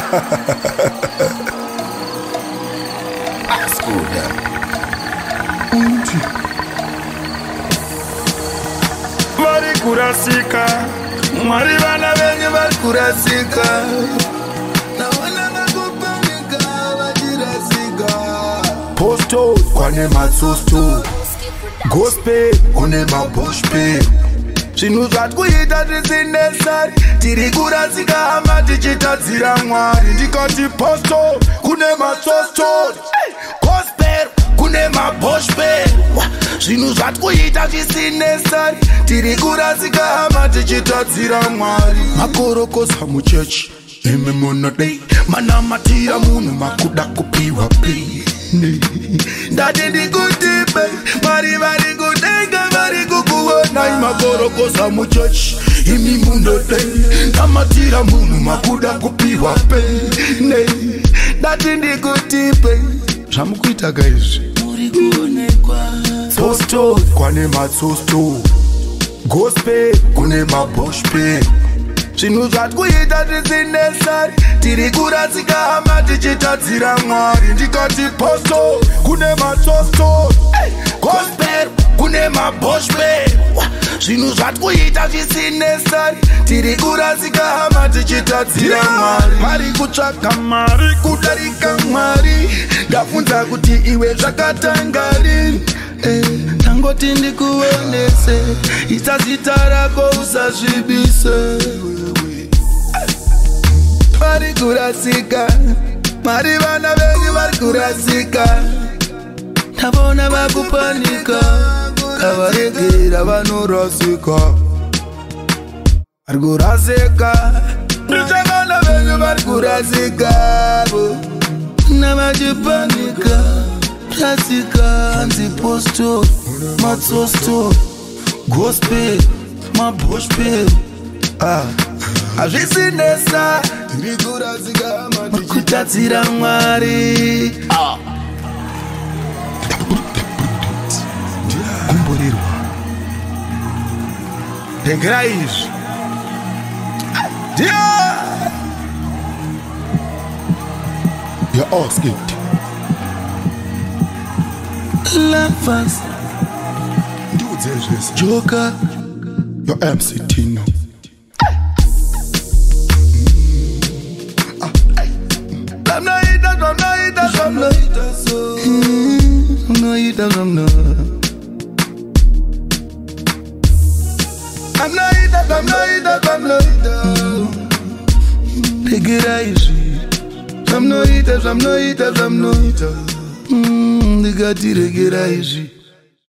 Ascuda. Vari kurasika, Mwari vana venyu vari kurasika. Naona vakupanika vachirasika. Posto kwane matsosto, gospel kune maboshpe. Zvinhu zvatikuita zvisinetsari, tiri kurasika hama tichitadzira Mwari. Ndikati posto kune matsosto, Gospel kune maboshpe. Zvinhu zvatikuita zvisinetsari, tiri kurasika hama tichitadzira Mwari. makorokosa muchechi imi munodei manamatira munhu makuda kupiwa pei. Ndati ndikutipe, Mwari vari kudenga vari kukuonai. Makorokosa muchechi imi munodei namatira munhu makuda kupiwa pei. Ndati ndikutipe, zvamukuita gaizvi muri kuonekwa. posto kwane matsosto, gospel kune maboshpe. Zvinhu zvatikuita zvisinetsari, tiri kurasika hama tichitadzira Mwari. Ndikati posto kune matsosto, Gospel kune maboshpe. Zvinhu zvatikuita zvisinetsari, tiri kurasika hama tichitadzira Mwari. mari kutsvaka mari kudarika Mwari. Ndafunza kuti iwe zvakatangari. Tangoti ndikuonese, isa zita rako usazvibise. Vari kurasika, Mwari vana venyu vari kurasika. Ndavona vakupanika, kavaregera vanorasika. Vari kurasika, ndichavana venyu vari kurasika. Navachipanika, rasika, anzi posto, matsosto, gospel, maboshpe. Hazvisinesa, tiri kurasika kutadzira Mwari. kumburirwa tengera izvi you're all skipped. Lovers, Ndiudze zvese Joker, your MC Tino. Regera izvi, zvamnoita, ndikati regera izvi.